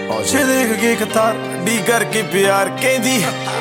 पहुंचे देख के कतार डी करके प्यार कहदी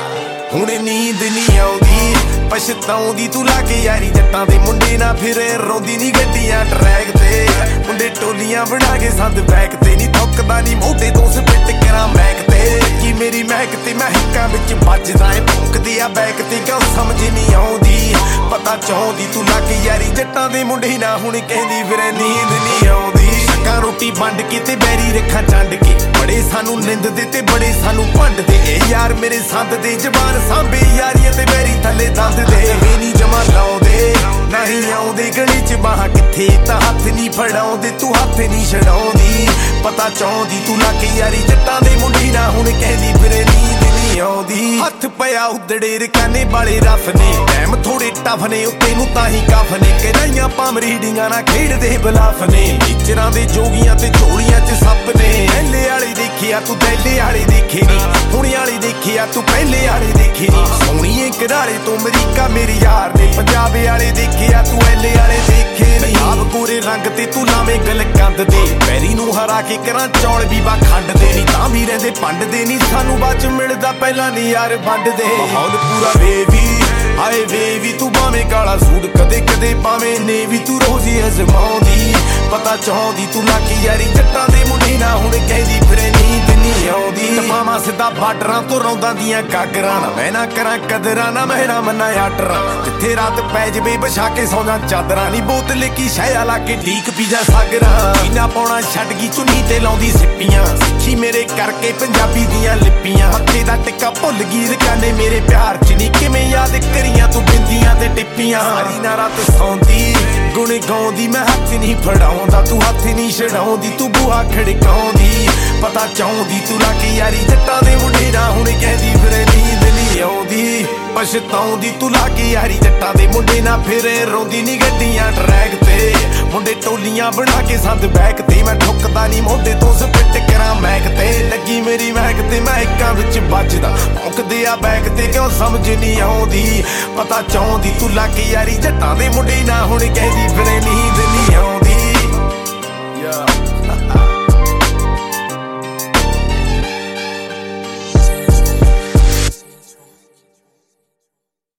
हुणे नींद नहीं आउंदी पछताउंदी तू लाके यारी जट्टां दे मुंडे ना फिरे रोंदी नी गड्डियां ट्रैक ते मुंडे टोलियां बना के संद बैक ते नी थुकदा नी मोढे तो स्पिट करा मैक ते की मेरी महक ते महकां विच बजदा ए भौंकदी आ बैक ते क्यों समझ नहीं आउंदी पता चाहुंदी तू लाके यारी जट्टां दे मुंडे ना हुण कहंदी फिरे नींद नहीं आउंदी रोटी वंड के ते बैरी रखा चंड के बड़े सानू निंददे ते बड़े सानू भंडदे ए यार मेरे संद दे जबान सांभे यारियां ते बैरी थल्ले दंद दे वे नी जमा लाउंदे नहीं आउंदे गली च बाह किथे तां हत्थ नहीं फड़ाउंदे तू हत्थ नहीं छड़ाउंदी पता चाहुंदी तू लाके यारी जट्टां दे मुंडी ना हुण कहंदी फिरे नींद नहीं आउंदी हत्थ पिया उदड़े रकाने वाले रफ ने टैम थोड़े टफ ने उत्ते नू ताही कफ ने कहनाइयां पामरीडियां ना खेडदे बलाफ ने टीचरां दे जोगियां ते झोलियां च सप ने पहले वाले देखिया तू दैले वाले देखे नी हुणे वाले देखिया तू पहले वाले देखे नी सोहणीए घराले तो अमरीका मेरे यार ने पंजाब वाले देखिया तू एले वाले देखे नी आप गोरे रंग ते तू लावे गल कंद दे पैरी नू हरा के करां चौल भी वा खंड दे नी तां भी रहिंदे पंड दे नी सानू बाच मिलदा पहला नी यार वंड दे माहौल पूरा बेबी हाए बेबी तू भावें काला सूट कदे कदे भावें ने भी तू रोज़ ही अजमाउंदी पता चाहुंदी तू लाके यारी जट्टां दे मुंडे ना हुण कहंदी फिरे नींद नहीं आउंदी टपावां सिद्धा बार्डरां तो रौंदां दियां गागरां ना मैं ना करां कदरां ना मैं ना मन्ना आडरां जिथे रात पै जवे बछा के सौं जां चादरां नी बोतल की शैया ला के ढीक पी जा सागरां पीना पौना छड्ड गई चुन्नी ते लाउंदी सिप्पियां सिੱਖੀ मेरे करके पंजाबी दियां लिपियां हत्थे दा टिक्का भुल गई रकाने मेरे प्यार च नी किवें याद करियां तू बिंदियां ते टिप्पियां सारी ना रात सौंदी गुण गाउंदी मैं हत्थ नहीं फड़ाउंदा तू हत्थ नहीं छड़ाउंदी तू बूहा खड़काउंदी पता चाहुंदी तू लाके यारी जट्टां दे मुंडे ना हुण कहंदी फिरे नींद नहीं आउंदी पछताउंदी तू लाके यारी जट्टां दे मुंडे ना फिरे रोंदी नी गड्डियां ट्रैक ते मुंडे टोलियां बना के संद बैक ते मैं ठुकदा नी मोढे तो स्पिट करा मैक ते लगी मेरी महक ते महकां विच बजदा भौंकदे आ बैक ते क्यों समझ नहीं आउंदी पता चाहुंदी तू लाके यारी जट्टां दे मुंडे ना हुण कहंदी फिरे नींद